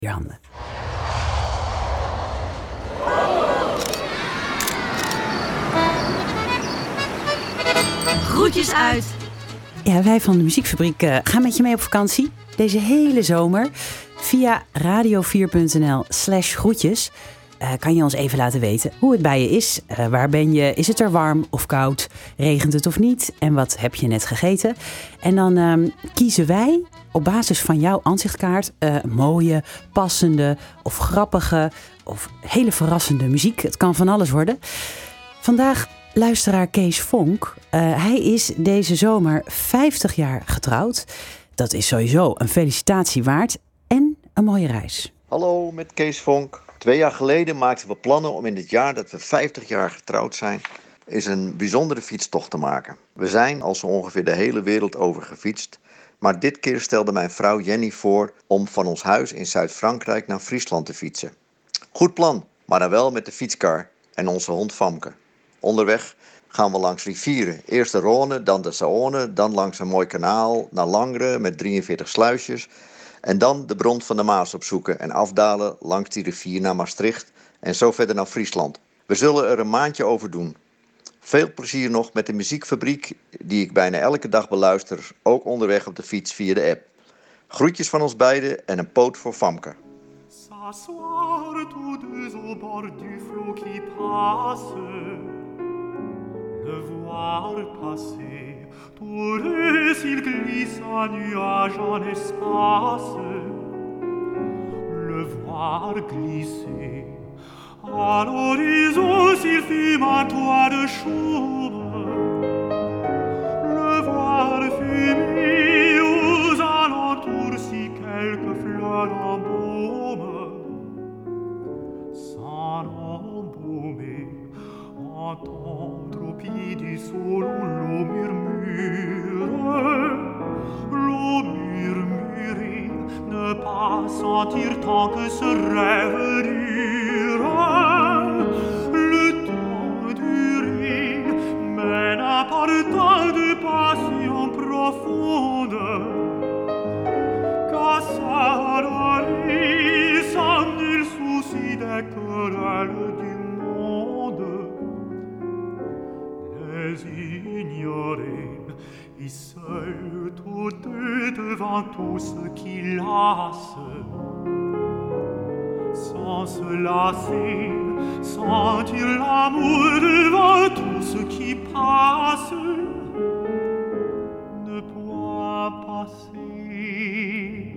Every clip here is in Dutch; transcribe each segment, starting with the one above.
je handen. Groetjes uit. Ja, wij van de Muziekfabriek gaan met je mee op vakantie. Deze hele zomer. Via radio4.nl/groetjes kan je ons even laten weten hoe het bij je is. Waar ben je? Is het er warm of koud? Regent het of niet? En wat heb je net gegeten? En dan kiezen wij op basis van jouw aanzichtkaart mooie, passende of grappige of hele verrassende muziek. Het kan van alles worden. Vandaag luisteraar Kees Vonk. Hij is deze zomer 50 jaar getrouwd. Dat is sowieso een felicitatie waard en een mooie reis. Hallo, met Kees Vonk. 2 jaar geleden maakten we plannen om in het jaar dat we 50 jaar getrouwd zijn, eens een bijzondere fietstocht te maken. We zijn al zo ongeveer de hele wereld over gefietst, maar dit keer stelde mijn vrouw Jenny voor om van ons huis in Zuid-Frankrijk naar Friesland te fietsen. Goed plan, maar dan wel met de fietskar en onze hond Famke. Onderweg gaan we langs rivieren. Eerst de Rhône, dan de Saône, dan langs een mooi kanaal naar Langres met 43 sluisjes. En dan de bron van de Maas opzoeken en afdalen langs die rivier naar Maastricht en zo verder naar Friesland. We zullen er een maandje over doen. Veel plezier nog met de Muziekfabriek, die ik bijna elke dag beluister, ook onderweg op de fiets via de app. Groetjes van ons beiden en een poot voor Famke. S'asseoir tous deux au bord du flot qui passe, le voir passer, tous deux s'il glisse un nuage en espace, le voir glisser, à l'horizon s'il fume un toit de chaume, le voir fumer aux alentours si quelques fleurs embaument, entendre au pied du sol où l'eau murmurer, ne pas sentir tant que ce rêve dure. Le temps durer, mais n'apportant de passion profonde, qu'à s'adorer sans nul souci des querelles du ignorer, et seul tous deux devant tout ce qui lasse, sans se lasser, sentir l'amour devant tout ce qui passe, ne peut passer.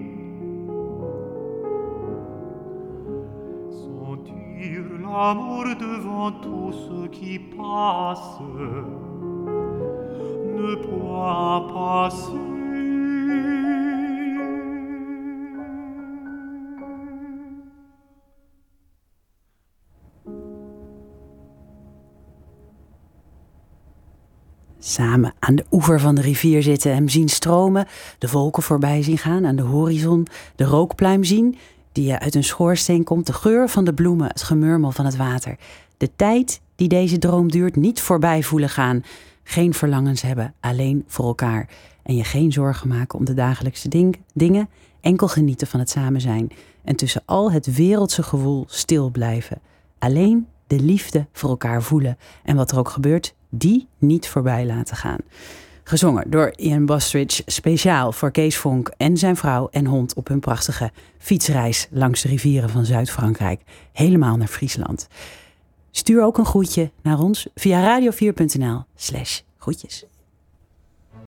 Sentir l'amour devant tout ce qui passe, ne peut passer. Samen aan de oever van de rivier zitten, hem zien stromen, de wolken voorbij zien gaan, aan de horizon de rookpluim zien die uit een schoorsteen komt, de geur van de bloemen, het gemurmel van het water. De tijd die deze droom duurt, niet voorbij voelen gaan. Geen verlangens hebben, alleen voor elkaar. En je geen zorgen maken om de dagelijkse dingen. Enkel genieten van het samen zijn. En tussen al het wereldse gewoel stil blijven. Alleen de liefde voor elkaar voelen. En wat er ook gebeurt, die niet voorbij laten gaan. Gezongen door Ian Bostridge, speciaal voor Kees Vonk en zijn vrouw en hond op hun prachtige fietsreis langs de rivieren van Zuid-Frankrijk. Helemaal naar Friesland. Stuur ook een groetje naar ons via radio4.nl/groetjes.